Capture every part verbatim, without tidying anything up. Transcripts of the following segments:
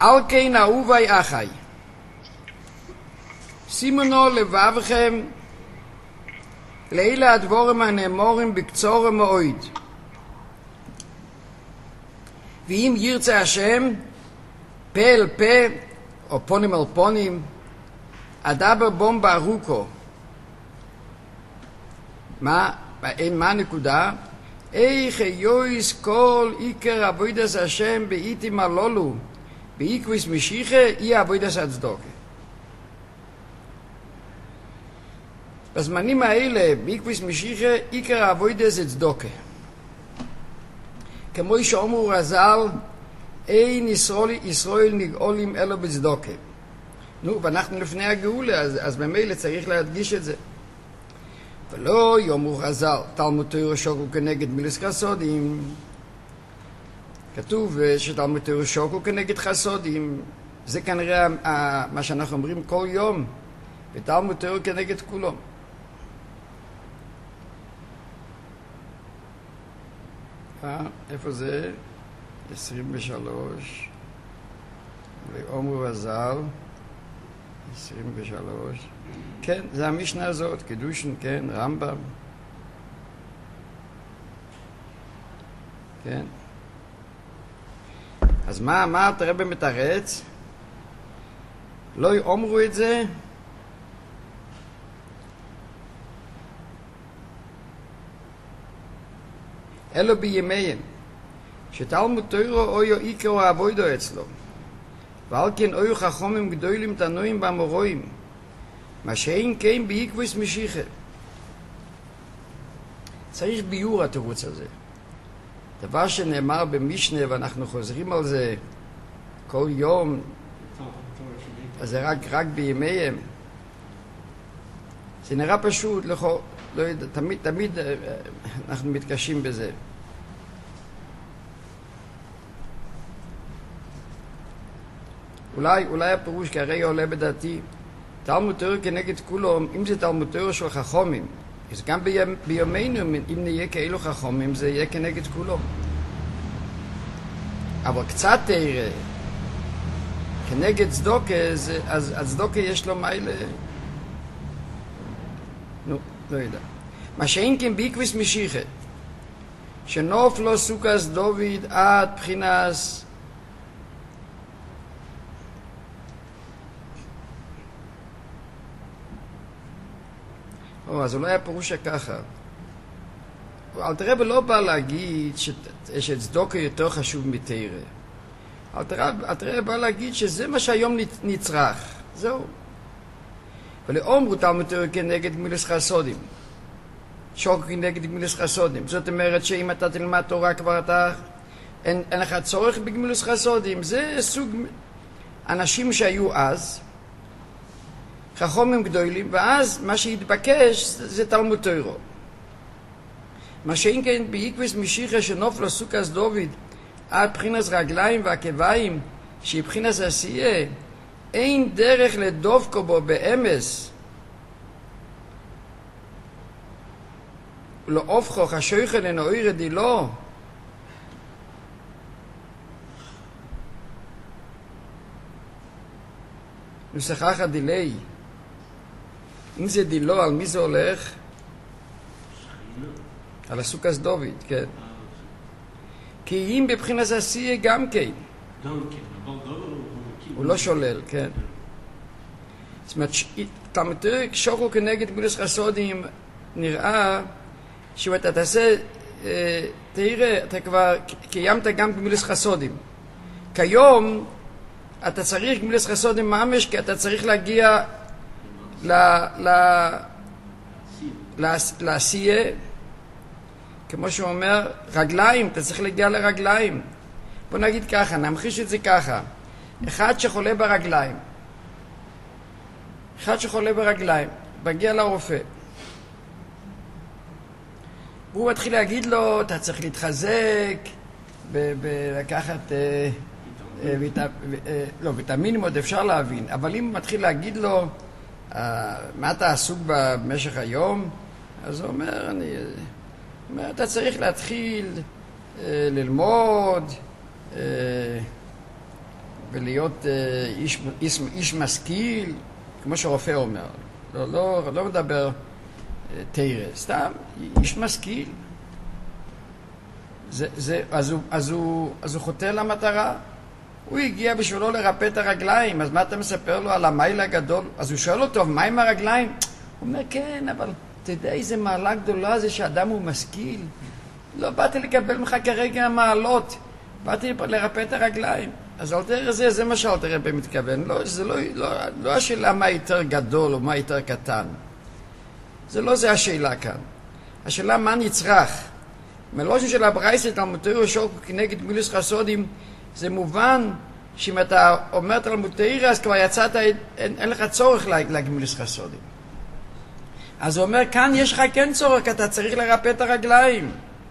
על כן אהובי אחי, שימו לבבכם לאלה הדבורים הנאמרים בקצור מאוד. ואם ירצה השם, פה אל פה, או פונים אל פונים, אדבר בום בארוכו. מה, מה הנקודה? איך יויס כל עיקר עבודת השם בעיתים הללו, בעקבוס משיחה, היא עבודת הצדוקה. בזמנים האלה, בעקבוס משיחה, עיקר עבודת זה צדוקה. כמו שאומרו רז"ל, אין ישראל, ישראל נגאולים אלא בצדוקה. נו, ואנחנו לפני הגאולה, אז, אז ממילא צריך להדגיש את זה. ולא יאמרו חז"ל, תלמוד תורה שוקל כנגד מילוס חסודים. כתוב שתלמוד תורה שוקל כנגד חסודים. זה כנראה מה שאנחנו אומרים כל יום, ותלמוד תורה כנגד כולם. אה, איפה זה? עשרים ושלוש. ואומרו חז"ל, עשרים ושלוש. כן, זה המשנה הזאת, קידושין, כן, רמב"ם. כן. אז מה, מה אתה רבי מתרץ? לא אומרו את זה? אלו בימיהם, שתלמוד תורה אויו עיקר העבודה אצלו, ועל כן אויו חכמים גדולים תנועים באמוראים, מה שאין כן בעקבוס משיחה. צריך ביור התירוץ הזה. דבר שנאמר במשנה, ואנחנו חוזרים על זה כל יום, אז זה רק, רק בימיהם. זה נראה פשוט, לא, לא יודע, תמיד, תמיד אנחנו מתקשים בזה. אולי, אולי הפירוש כרגע עולה בדעתי, תלמוד תורה כנגד כולם, אם זה תלמוד תורה של חכמים, אז גם בימינו, אם נהיה כאלו חכמים, זה יהיה כנגד כולם. אבל קצת תראה, כנגד צדוקה, אז הצדוקה יש לו מיילה. נו, לא יודע. מה שאין כן בעקבוס משיחה, שנוף לו סוכס דוד עד בחינס, או, אז אולי הפירוש ככה. אלתר רבי לא בא להגיד שצדוקה יותר חשוב מתורה. אלתר רבי בא להגיד שזה מה שהיום נצרך. זהו. ולאומרו תלמוד תורה כנגד גמילוס חסודים. שוקל כנגד גמילוס חסודים. זאת אומרת שאם אתה תלמד תורה כבר אתה, אין, אין לך צורך בגמילוס חסודים. זה סוג אנשים שהיו אז, חכמים גדולים, ואז מה שהתבקש זה תלמוד תורה. מה שאין כן בעקבוס משיחה שנופלו סוכס דוד עד בחינס רגליים ועקביים, שהיא בחינס עשייה, אין דרך לדופקו בו באמס, לא אופכו חשויכה לנועיר דילו. נוסחך הדילי. אם זה דילו, על מי זה הולך? על הסוכס דוד, כן. כי אם בבחינת עשייה גם כן. הוא לא שולל, כן. זאת אומרת, תלמוד תורה שוקל כנגד גמילוס חסודים, נראה שאתה תעשה, תראה, אתה כבר קיימת גם גמילוס חסודים. כיום, אתה צריך גמילוס חסודים ממש, כי אתה צריך להגיע לעשייה, כמו שהוא אומר, רגליים, אתה צריך להגיע לרגליים. בוא נגיד ככה, נמחיש את זה ככה. אחד שחולה ברגליים, אחד שחולה ברגליים, מגיע לרופא. והוא מתחיל להגיד לו, אתה צריך להתחזק, ולקחת, לא, ויטמינים עוד אפשר להבין, אבל אם הוא מתחיל להגיד לו, מה אתה עסוק במשך היום? אז הוא אומר, אני... אתה צריך להתחיל אה, ללמוד, אה, ולהיות איש, איש, איש משכיל, כמו שרופא אומר. לא, לא, לא מדבר תירה, סתם איש משכיל. זה, זה, אז, הוא, אז, הוא, אז הוא חוטא למטרה. הוא הגיע בשבילו לרפא את הרגליים, אז מה אתה מספר לו על המייל הגדול? אז הוא שואל אותו, מה עם הרגליים? הוא אומר, כן, אבל אתה יודע איזה מעלה גדולה זה שאדם הוא משכיל? לא באתי לקבל ממך כרגע המעלות, באתי לרפא את הרגליים. אז אל תראה זה, זה מה שאל תראה במתכוון. לא, זה לא, לא, לא השאלה מה יותר גדול או מה יותר קטן. זה לא זה השאלה כאן. השאלה מה נצרך. מלושן של הברייסה, תלמוד תורה שוקו כנגד גמילוס חסודים, זה מובן שאם אתה אומר תלמוד תורה, אז כבר יצאת, אין, אין לך צורך לגמילוס חסודים. אז הוא אומר, כאן יש לך כן צורך, אתה צריך לרפא את הרגליים.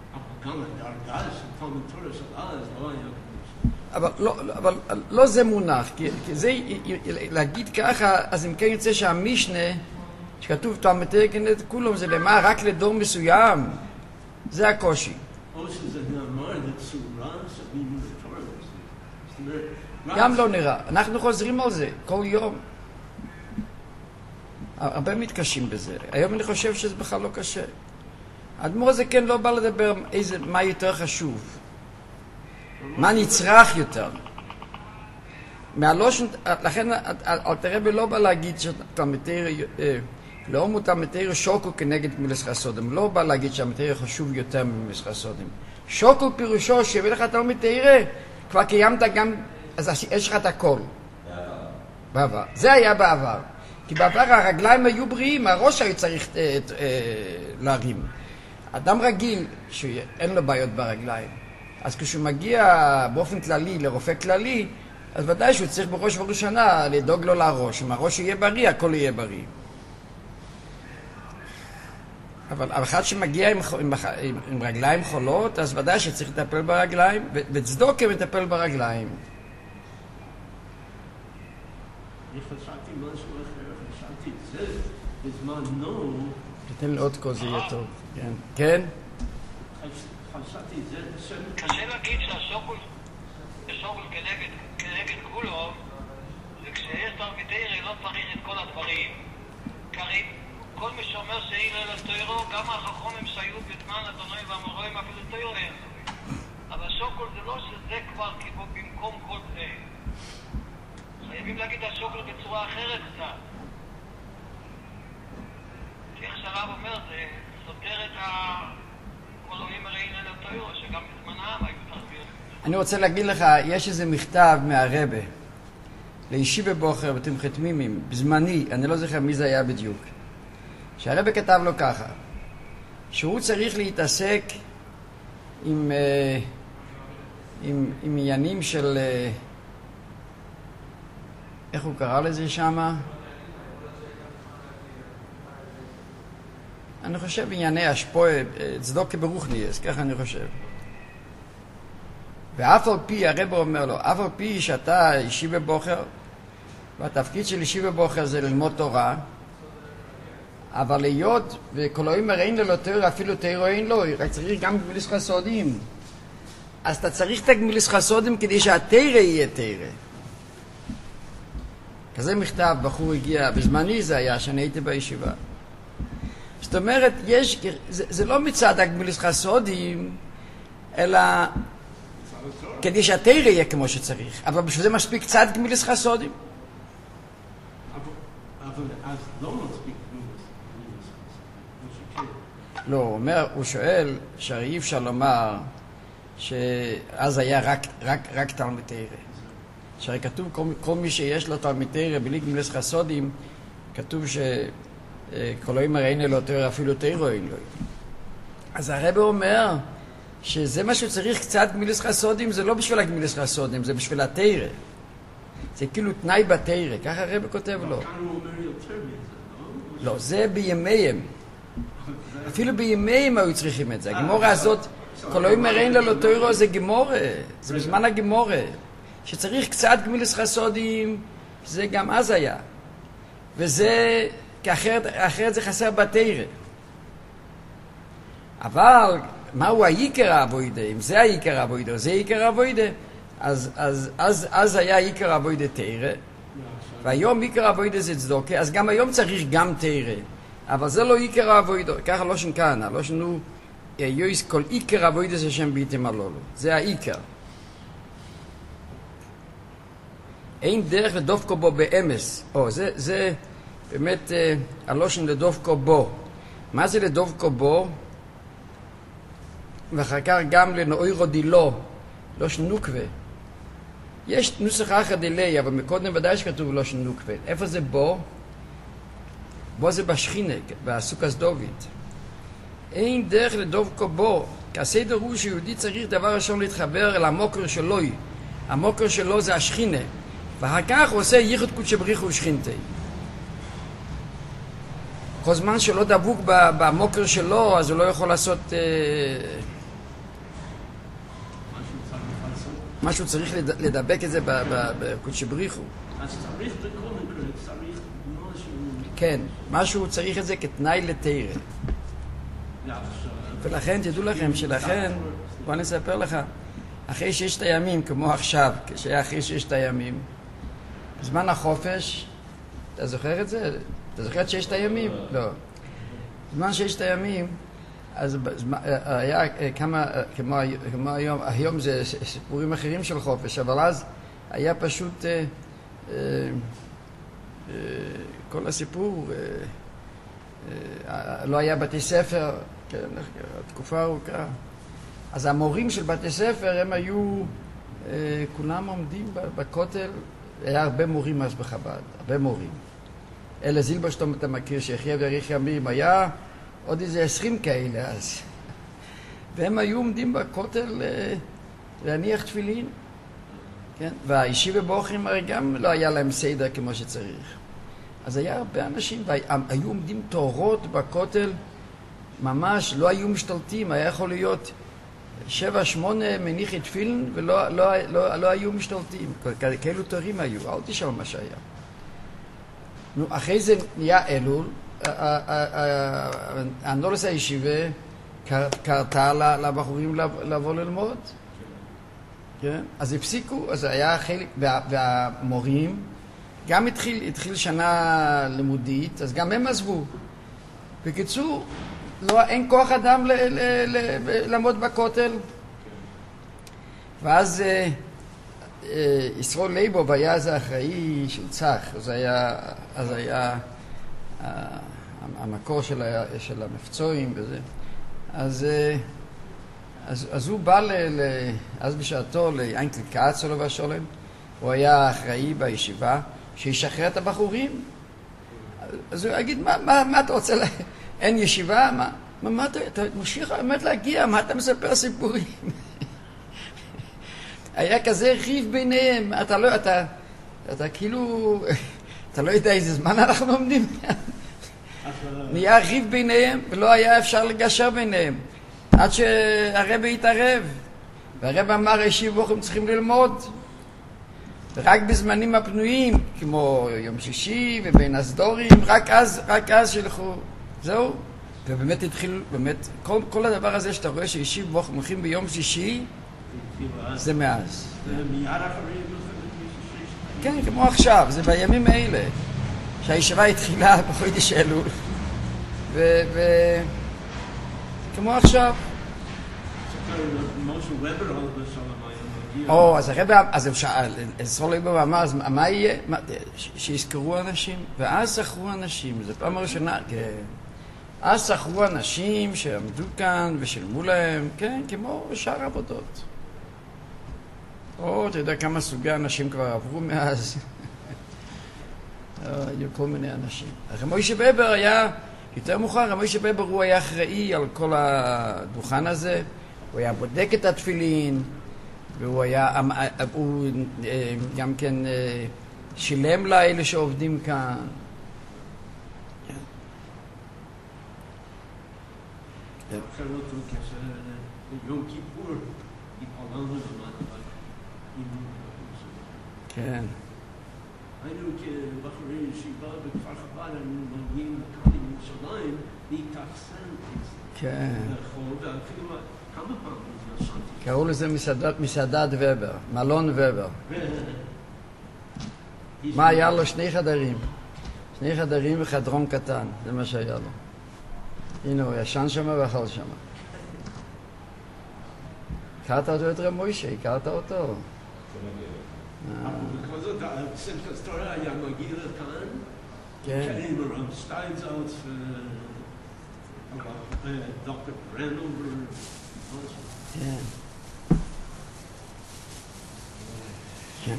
אבל לא, אבל לא זה מונח, כי, כי זה, להגיד ככה, אז אם כן יוצא שהמשנה, שכתוב תלמוד תורה כנגד כולם, זה למה? רק לדור מסוים. זה הקושי. גם לא נראה. אנחנו חוזרים על זה כל יום. הרבה מתקשים בזה. היום אני חושב שזה בכלל לא קשה. האדמו"ר הזה כן לא בא לדבר איזה, מה יותר חשוב. מה נצרך יותר. מהלושן, לכן אלתר רבי לא בא להגיד שתלמוד תורה, לא הוא תלמוד תורה שוקו כנגד גמילוס חסודים. לא בא להגיד שהתלמוד תורה חשוב יותר מגמילוס חסודים. שוקו פירושו שיביא לך תלמוד תורה, כבר קיימת גם, אז יש לך את הכל. בעבר. זה היה בעבר. כי בעבר הרגליים היו בריאים, הראש היה צריך אה, אה, להרים. אדם רגיל שאין לו בעיות ברגליים, אז כשהוא מגיע באופן כללי לרופא כללי, אז ודאי שהוא צריך בראש ובראשונה לדאוג לו לראש. אם הראש יהיה בריא, הכל יהיה בריא. אבל אחד שמגיע עם, עם, עם, עם רגליים חולות, אז ודאי שצריך לטפל ברגליים, וצדוקה מטפל ברגליים. אני חשבתי משהו אחר, חשבתי זה, בזמן נו... תתן לי עוד כל זה יהיה טוב. כן? כן? חשבתי זה... קשה להגיד שהשוקול כנגד כולו, וכשיש תלמוד תורה לא צריך את כל הדברים, כי כל מי שאומר שאין אלא תורה, גם החכמים שהיו בזמן אדוני והאמוראים אפילו תורה אין. אבל שוקול זה לא שזה כבר כמו במקום כל זה. חייבים להגיד השוקול בצורה אחרת קצת. איך שהרב אומר, זה סותר את האלוהים הרי אין אלא תורה, שגם בזמנם היו תרביות. אני רוצה להגיד לך, יש איזה מכתב מהרבה לישיבה בוחר בתמחת מימים, בזמני, אני לא זוכר מי זה היה בדיוק, שהרבה כתב לו ככה, שהוא צריך להתעסק עם, עם, עם עניינים של, איך הוא קרא לזה שמה? אני חושב ענייני השפועה, צדוקה ברוכניאס, ככה אני חושב. ואף על פי, הרב אומר לו, אף על פי שאתה ישיבה בוחר, והתפקיד של ישיבה בוחר זה ללמוד תורה, אבל להיות, וכל אומר אין לו תורה, אפילו תורה אין לו, רק צריך גם גמילוס חסודים. אז אתה צריך את הגמילוס חסודים כדי שהתורה יהיה תורה. כזה מכתב, בחור הגיע, בזמני זה היה, שאני הייתי בישיבה. זאת אומרת, יש, זה, זה לא מצד הגמילוס חסודים, אלא כדי שהתורה יהיה כמו שצריך. אבל בשביל זה מספיק קצת גמילוס חסודים. אבל אז לא מספיק גמילוס חסודים. לא, הוא אומר, הוא שואל שהרי אי אפשר לומר שאז היה רק, רק, רק תלמוד תורה. שהרי כתוב כל, כל מי שיש לו תלמוד תורה בלי גמילוס חסודים, כתוב שכל אוהים הרי אין לו תורה, אפילו תורה אין לו. אז הרב אומר שזה מה שצריך קצת גמילוס חסודים, זה לא בשביל הגמילוס חסודים, זה בשביל התורה. זה כאילו תנאי בתורה, ככה הרב כותב לו. כאן הוא אומר יותר מזה, לא? לא, זה בימיהם. אפילו בימיהם היו צריכים את זה. הגמורה הזאת, כל אוהים אין לו תורה, זה גמורה. זה בזמן הגמורה. שצריך קצת גמילוס חסודים, זה גם אז היה. וזה, כי אחרת, אחרת זה חסר בתורה. אבל מהו העיקר האבוידה? אם זה העיקר האבוידה, זה העיקר האבוידה, אז, אז, אז, אז היה עיקר אבוידה תירה, והיום עיקר אבוידה זה צדוקה, אז גם היום צריך גם תירה. אבל זה לא עיקר האבוידה, ככה לא שן כאן, לא שנו, יויס כל עיקר אבוידה זה שם ביתם הלולו. זה העיקר. אין דרך לדופקו בו באמס. או, זה, זה באמת אה, הלושן לדופקו בו. מה זה לדופקו בו? ואחר כך גם לנאוירו דילו, לא שנוקווה. יש נוסח אחר דילי, אבל מקודם ודאי שכתוב לא שנוקווה. איפה זה בו? בו זה בשכינה, בסוכס דוד. אין דרך לדופקו בו, כי הסדר הוא שיהודי צריך דבר ראשון להתחבר אל המוקר שלו. המוקר שלו זה השכינה. ואחר כך הוא עושה ייחוד קודשא בריחו ושכינתי. כל זמן שלא דבוק במוקר שלו, אז הוא לא יכול לעשות אה, משהו צריך לדבק את זה בקודשא בריחו. אז צריך בכל מקרה, צריך משהו... כן, משהו צריך את זה כתנאי לתירה. ולכן, תדעו לכם שלכן, בוא נספר לך, אחרי ששת הימים, כמו עכשיו, כשהיה אחרי ששת הימים, בזמן החופש, אתה זוכר את זה? אתה זוכר את ששת הימים? לא. בזמן ששת הימים, אז היה כמה, כמו, כמו היום, היום זה סיפורים אחרים של חופש, אבל אז היה פשוט, אה, אה, אה, כל הסיפור, אה, אה, לא היה בתי ספר, כן, תקופה ארוכה. אז המורים של בתי ספר הם היו, אה, כולם עומדים בכותל, היה הרבה מורים אז בחב"ד, הרבה מורים. אלה זילברשטום אתה מכיר, שיחיה ויאריך ימים, היה עוד איזה עשרים כאלה אז. והם היו עומדים בכותל אה, להניח תפילין. כן? והישיבה באוכלים הרי גם לא היה להם סדר כמו שצריך. אז היה הרבה אנשים, והיו עומדים תורות בכותל, ממש לא היו משתלטים, היה יכול להיות שבע, שמונה מניחי תפילין, ולא לא, לא, לא היו משתלטים. כאלו תורים היו, אל תשאל מה שהיה. נו, אחרי זה נהיה אלול, הנורס הישיבה קרתה לבחורים לבוא ללמוד. כן? אז הפסיקו, אז היה חלק, והמורים, גם התחיל, התחיל שנה לימודית, אז גם הם עזבו. בקיצור, לא, אין כוח אדם ל, ל, ל, לעמוד בכותל. ואז אה, אה, ישראל ליבוב היה אז האחראי של צח, אז היה, אז היה אה, המקור של, ה, של המפצועים וזה. אז, אה, אז, אז הוא בא, ל, ל, אז בשעתו לאינקל קאץ עליו השולם, הוא היה אחראי בישיבה, שישחרר את הבחורים. אז הוא יגיד, מה, מה, מה אתה רוצה לה... אין ישיבה? מה, מה, מה אתה, אתה משיך באמת להגיע? מה אתה מספר סיפורים? היה כזה ריב ביניהם, אתה לא, אתה, אתה כאילו, אתה לא יודע איזה זמן אנחנו עומדים. נהיה ריב ביניהם, ולא היה אפשר לגשר ביניהם, עד שהרבא התערב. והרבא אמר, ישיבות הם צריכים ללמוד. ורק בזמנים הפנויים, כמו יום שישי ובין הסדורים, רק אז, רק אז שלחו. זהו, ובאמת התחיל, באמת, כל, כל הדבר הזה שאתה רואה שישיב בו מולכים ביום שישי, זה מאז. זה מיד אחרי... כן, כמו עכשיו, זה בימים האלה, שהישיבה התחילה בחודש אלול, ו... ו... כמו עכשיו. או, אז הרב, אז הוא שאל, ישראל ליבוב אמר, אז מה יהיה? שיזכרו אנשים, ואז שכרו אנשים, זו פעם הראשונה, כן. אז שכרו אנשים שעמדו כאן ושילמו להם, כן, כמו שאר עבודות. או, אתה יודע כמה סוגי אנשים כבר עברו מאז. היו כל מיני אנשים. מוישה בבר היה, יותר מאוחר, מוישה בבר הוא היה אחראי על כל הדוכן הזה, הוא היה בודק את התפילין, והוא היה, הוא גם כן שילם לאלה שעובדים כאן. עכשיו לא טוב, יום כיפור, התפללנו למטה, כן. היינו כבחורי ישיבה בכפר חב"ד, היינו מגיעים לכאן ירושלים, להתאכסן. כן. ואפילו כמה פעמים. קראו לזה מסעדת, מסעדת ובר, מלון ובר. מה היה לו? שני חדרים. שני חדרים וחדרון קטן, זה מה שהיה לו. הנה, הוא ישן שם ואכל שם. הכרת אותו את רב מוישה? הכרת אותו? בכל זאת, שמחת תורה היה מגיע לכאן, כן. עם הרב שטיינזלץ ודוקטור ברנובר. כן. כן.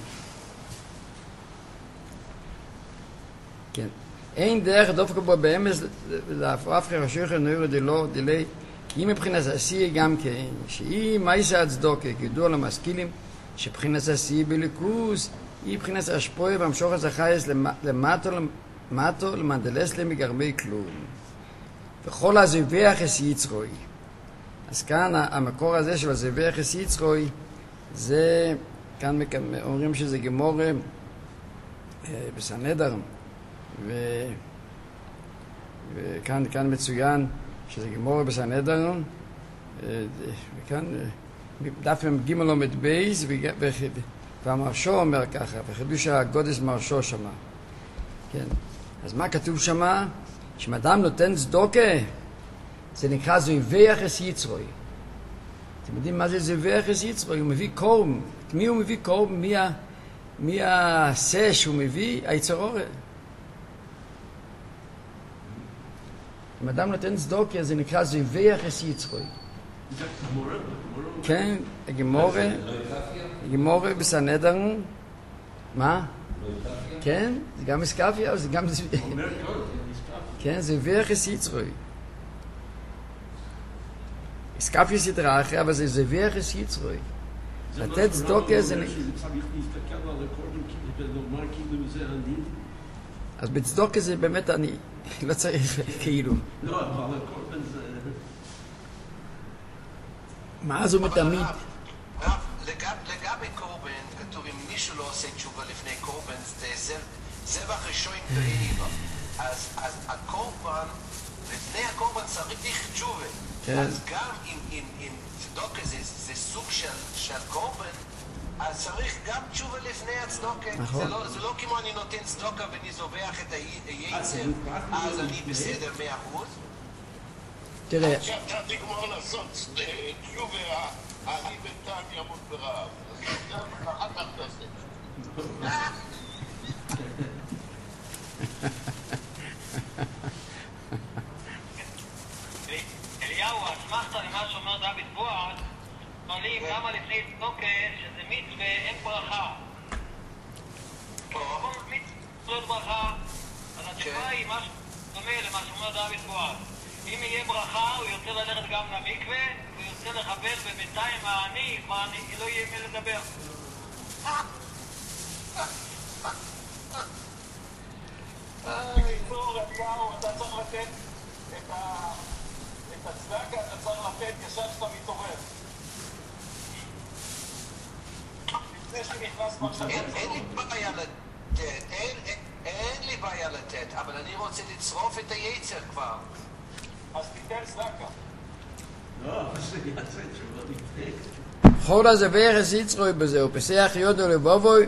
כן. אין דרך דווקא בו באמס להפרף חרשוך נוירו דלו דילי כי מבחינת עשייה גם כן שהיא מייסה הצדוקה כידוע למשכילים שבחינת עשייה בליכוס היא מבחינת השפועה והמשוך הזכייס למטו למטו למנדלס למגרמי כלום וכל הזיווח יש יצרוי. אז כאן המקור הזה של הזיווח יש יצרוי זה כאן אומרים שזה גמור בסנהדרין ו... וכאן כאן מצוין שזה גמור בסנהדרין וכאן דף ג' עומד בייס והמרשו אומר ככה וחידוש הגודס מרשו שמה כן. אז מה כתוב שמה? שאם אדם נותן צדוקה זה נקרא זיווח אס יצרוי. אתם יודעים מה זה זיווח אס יצרוי? הוא מביא קורם. את מי הוא מביא קורם? מי, ה... מי העשה שהוא מביא? היצרור. אם אדם נותן צדוקה זה נקרא זיווח אס יצרוי. זה גמורה? כן, הגמורה. הגמורה בסנהדרין. מה? כן, זה גם אסקפיה, זה גם... כן, זה זיווח אס יצרוי. אסקפיה סדרה אחרי, אבל זה זיווח אס יצרוי. לתת צדוקה זה... צריך להסתכל על הקורבן ולומר כאילו זה אני. אז בצדוקה זה באמת אני. לא צריך כאילו. לא, אבל הקורבן זה... מה אז הוא מתמיד? לגבי קורבן, כתוב אם מישהו לא עושה תשובה לפני קורבן, זה זבח ראשון ואיבה. אז הקורבן, לפני הקורבן צריך תשובה. אז גם אם צדוקה זה סוג של קורבן, אז צריך גם תשובה לפני הצדוקה. זה לא כמו אני נותן צדוקה ואני זובח את היצר, אז אני בסדר מאה אחוז. תראה. עכשיו תגמור לעשות תשובה, אני בינתיים ימות ברעב. אז אחר כך תעשה. אליהו, אסמכת למה שאומר דוד בועז, שואלים למה לפני צדוקה שזה מצווה אין ברכה. כל מצווה לא ברכה, אז התשובה היא משהו דומה למה שאומר דוד בועז. אם יהיה ברכה, הוא יוצא ללכת גם למקווה, הוא יוצא לחבר, ובינתיים העני, כבר לא יהיה מי לדבר. בקיצור, אליהו, אתה צריך לתת את הצדקה, אתה צריך לתת ישר שאתה מתעורר. לפני שנכנס מחשב... אין לי בעיה לתת, אין לי בעיה לתת, אבל אני רוצה לצרוף את היצר כבר. אז תיתן צדקה. לא, זה יעשה תשובה לפני. חול הזיווח אס יצרוי בזה, ופסח יודו לבובוי,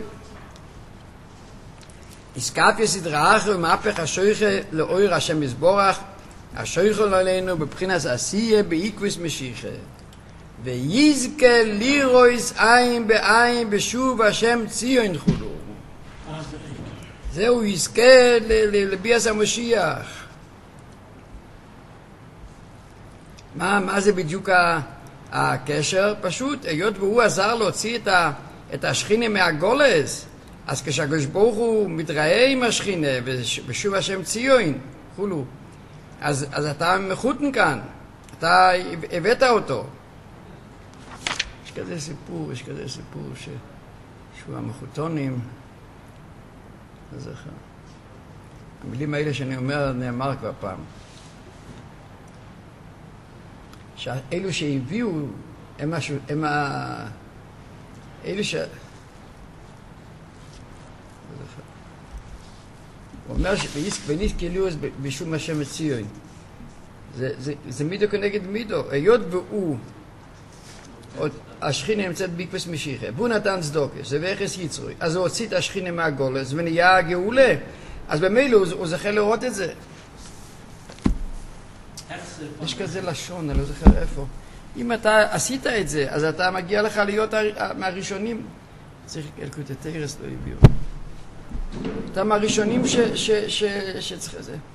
איסקפיה סדרה אחר ומהפך השויכה לאויר השם יסבורך, השויכה לו אלינו בבחינת עשייה בעיקוויס משיחה. ויזכה לירויס עין בעין בשוב השם ציון חולו. זהו יזכה לביאס המשיח. מה, מה זה בדיוק הקשר? פשוט, היות והוא עזר להוציא את, ה, את השכינה מהגולס, אז כשהקדוש ברוך הוא מתראה עם השכינה, ושוב השם ציון, חולו, אז, אז אתה מחותן כאן, אתה הבאת אותו. יש כזה סיפור, יש כזה סיפור ש... שהוא המחותונים, לא זוכר. המילים האלה שאני אומר נאמר כבר פעם. שאלו שהביאו הם משהו, הם ה... אלו ש... הוא אומר שבניס כאילו בשום השם ציון. זה, זה, זה מידו כנגד מידו. היות והוא השכינה נמצאת ביקפס משיחה, והוא נתן צדוקס, זה ואיכס יצרוי, אז הוא הוציא את השכינה מהגולס ונהיה הגאולה, אז במילא הוא, הוא זכה לראות את זה. יש כזה לשון, אני לא זוכר איפה. אם אתה עשית את זה, אז אתה מגיע לך להיות מהראשונים. צריך אלקוטי תרס לא הביאו. אתה מהראשונים ש, ש, ש, שצריך את זה.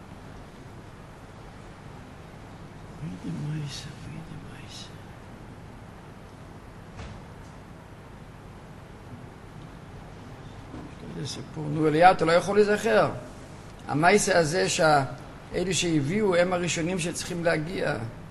זה סיפור. נו, אליה, אתה לא יכול להיזכר. המייסה הזה שהאלו שהביאו הם הראשונים שצריכים להגיע.